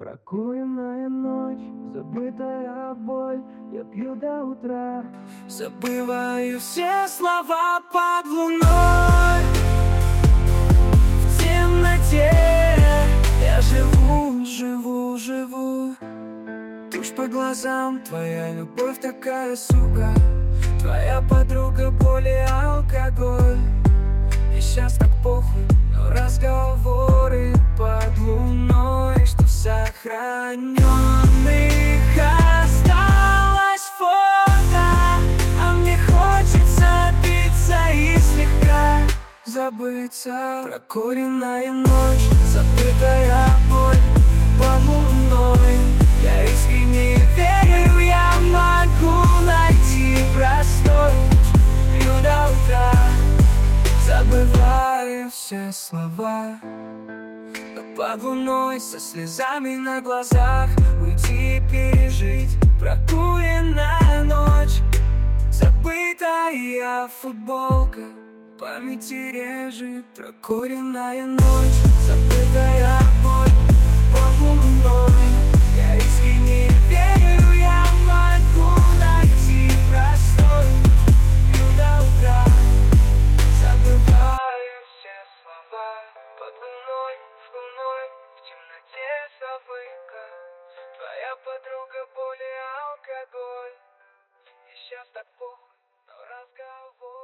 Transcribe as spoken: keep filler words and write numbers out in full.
Прокуренная ночь, забытая боль, я пью до утра. Забываю все слова под луной. В темноте я живу, живу, живу. Тушь по глазам, твоя любовь такая, сука. Твоя подруга, боль и алкоголь. И сейчас так похуй, но разговоры под луной, что сохраненных осталось фото. А мне хочется биться и слегка забыться. Прокуренная ночь, забытая боль под луной. Я искренне верю, я могу найти простой. Пью до утра, забываю все слова. Но под луной со слезами на глазах уйти и пережить. Прокуренная ночь, забытая футболка, памяти режет. Прокуренная ночь, забытая боль под луной. Я искренне верю, я могу найти простой. Пью до утра, забываю все слова. Под луной, в луной, в темноте забыка. Твоя подруга, боль и алкоголь. И сейчас так похуй, но разговор